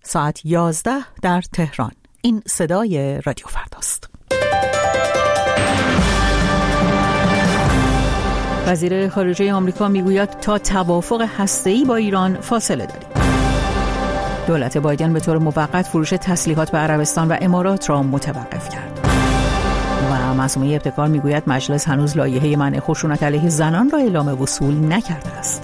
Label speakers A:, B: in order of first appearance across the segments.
A: ساعت 11 در تهران. این صدای رادیو فرداست. وزیر خارجه آمریکا میگوید تا توافق هسته‌ای با ایران فاصله داریم. دولت بایدن به طور موقت فروش تسلیحات به عربستان و امارات را متوقف کرد. و معصومه ابتکار میگوید مجلس هنوز لایحه منع خشونت علیه زنان را اعلام وصول نکرده است.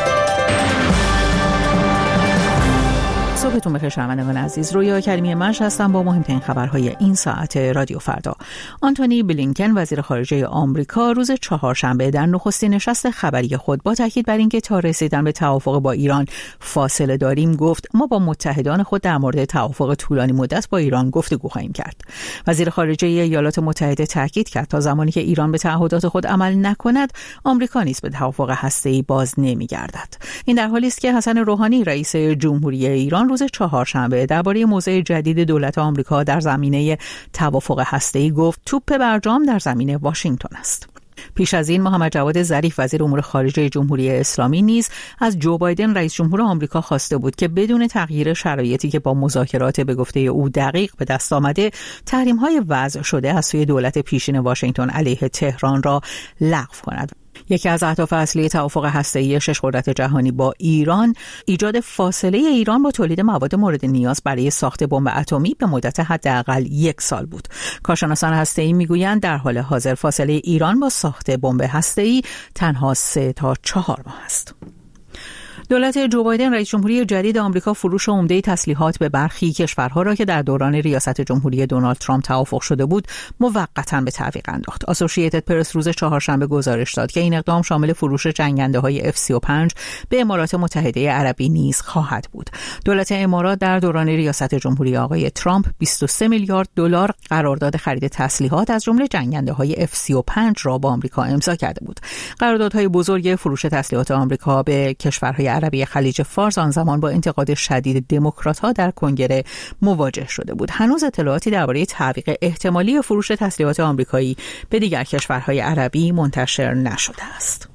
A: صبحتون بخیر شنوندگان عزیز. رویا کریمی منش هستم با مهمترین خبرهای این ساعت رادیو فردا. آنتونی بلینکن وزیر خارجه آمریکا روز چهارشنبه در نخستین نشست خبری خود با تاکید بر اینکه تا رسیدن به توافق با ایران فاصله داریم گفت ما با متحدان خود در مورد توافق طولانی مدت با ایران گفتگو خواهیم کرد. وزیر خارجه ایالات متحده تاکید کرد تا زمانی که ایران به تعهدات خود عمل نکند آمریکا نیز به توافق هسته‌ای باز نمی‌گردد. این در حالی است که حسن روحانی رئیس جمهوری ایران روز چهارشنبه درباره موضع جدید دولت آمریکا در زمینه توافق هسته‌ای گفت توپ برجام در زمین واشنگتن است. پیش از این محمد جواد ظریف وزیر امور خارجه جمهوری اسلامی نیز از جو بایدن رئیس جمهور آمریکا خواسته بود که بدون تغییر شرایطی که با مذاکرات به گفته او دقیق به دست آمده تحریم‌های وضع شده از سوی دولت پیشین واشنگتن علیه تهران را لغو کند. یکی از اهداف اصلی توافق هسته‌ای شش قدرت جهانی با ایران ایجاد فاصله ایران با تولید مواد مورد نیاز برای ساخت بمب اتمی به مدت حداقل 1 سال بود. کارشناسان هسته‌ای میگویند در حال حاضر فاصله ایران با ساخت بمب هسته‌ای تنها 3 تا 4 ماه است. دولت جو بایدن رئیس جمهوری جدید آمریکا فروش عمده تسلیحات به برخی کشورها را که در دوران ریاست جمهوری دونالد ترامپ توافق شده بود موقتا به تعویق انداخت. آسوشییتد پرس روز چهارشنبه گزارش داد که این اقدام شامل فروش جنگنده‌های F-35 به امارات متحده عربی نیز خواهد بود. دولت امارات در دوران ریاست جمهوری آقای ترامپ 23 میلیارد دلار قرارداد خرید تسلیحات از جمله جنگنده‌های F-35 را با آمریکا امضا کرده بود. قراردادهای بزرگ فروش تسلیحات آمریکا به کشورهای عربی خلیج فارس آن زمان با انتقاد شدید دموکرات‌ها در کنگره مواجه شده بود. هنوز اطلاعاتی درباره تعویق احتمالی فروش تسلیحات آمریکایی به دیگر کشورهای عربی منتشر نشده است.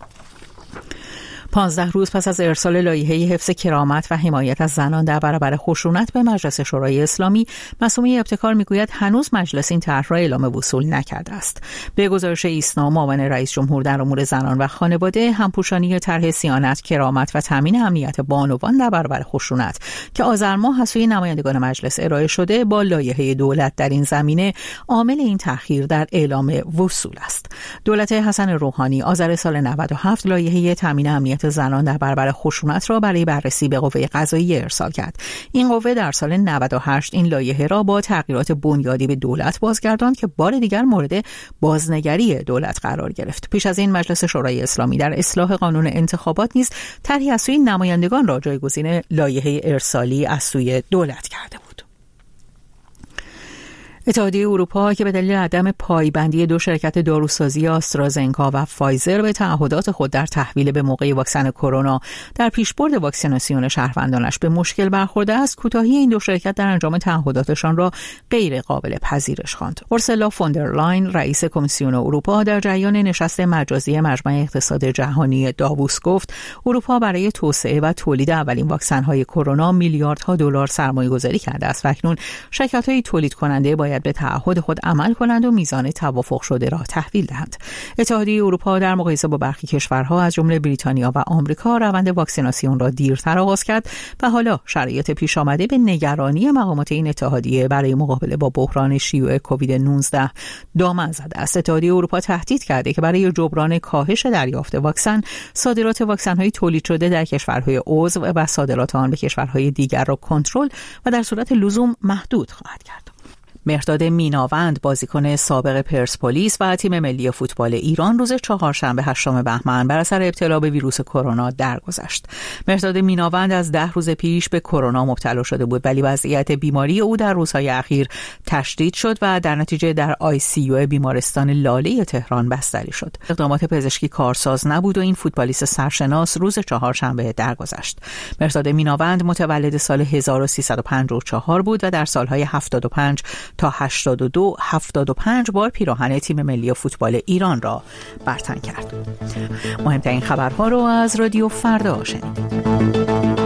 A: 15 روز پس از ارسال لایحه حفظ کرامت و حمایت از زنان در برابر خشونت به مجلس شورای اسلامی، معصومه ابتکار میگوید هنوز مجلس این طرح را اعلام وصول نکرده است. به گزارش ایسنا معاون رئیس جمهور در امور زنان و خانواده، همپوشانی طرح صیانت، کرامت و تامین امنیت بانوان در برابر خشونت که آذر ماه از سوی نمایندگان مجلس ارائه شده با لایحه دولت در این زمینه عامل این تأخیر در اعلام وصول است. دولت حسن روحانی آذر سال 97 لایحه تامین امنیت زنان در برابر خشونت را برای بررسی به قوه قضاییه ارسال کرد. این قوه در سال 98 این لایحه را با تغییرات بنیادی به دولت بازگرداند که بار دیگر مورد بازنگری دولت قرار گرفت. پیش از این مجلس شورای اسلامی در اصلاح قانون انتخابات نیز طرحی از سوی نمایندگان را جایگزین لایحه ارسالی از سوی دولت کرده بود. اتحادیه اروپا که به دلیل عدم پایبندی دو شرکت داروسازی آسترازنکا و فایزر به تعهدات خود در تحویل به موقع واکسن کرونا در پیشبرد واکسیناسیون شهروندانش به مشکل برخورده است، کوتاهی این دو شرکت در انجام تعهداتشان را غیر قابل پذیرش خواند. اورسولا فوندرلاین رئیس کمیسیون اروپا در جریان نشست مجازی مجمع اقتصاد جهانی داووس گفت اروپا برای توسعه و تولید اولین واکسن‌های کرونا میلیاردها دلار سرمایه‌گذاری کرده است و اکنون شرکت‌های تولید کننده باید به تعهد خود عمل کنند و میزان توافق شده را تحویل دهند. اتحادیه اروپا در مقایسه با برخی کشورها از جمله بریتانیا و آمریکا روند واکسیناسیون را دیرتر آغاز کرد و حالا شرایط پیش آمده به نگرانی مقامات این اتحادیه برای مقابله با بحران شیوع کووید 19 دامن زده است. اتحادیه اروپا تهدید کرده که برای جبران کاهش دریافت واکسن، صادرات واکسن‌های تولید شده در کشورهای عضو و صادرات آن به کشورهای دیگر را کنترل و در صورت لزوم محدود خواهد کرد. مهرداد میناوند بازیکن سابق پرسپولیس و تیم ملی فوتبال ایران روز چهارشنبه 8 بهمن بر اثر ابتلا به ویروس کرونا درگذشت. مهرداد میناوند از 10 روز پیش به کرونا مبتلا شده بود ولی وضعیت بیماری او در روزهای اخیر تشدید شد و در نتیجه در ICU بیمارستان لاله تهران بستری شد. اقدامات پزشکی کارساز نبود و این فوتبالیست سرشناس روز چهارشنبه درگذشت. مهرداد میناوند متولد سال 1354 بود و در سالهای 75 تا 75 بار پیراهن تیم ملی فوتبال ایران را بر تن کرد. مهمترین خبرها رو از رادیو فردا شنیدید.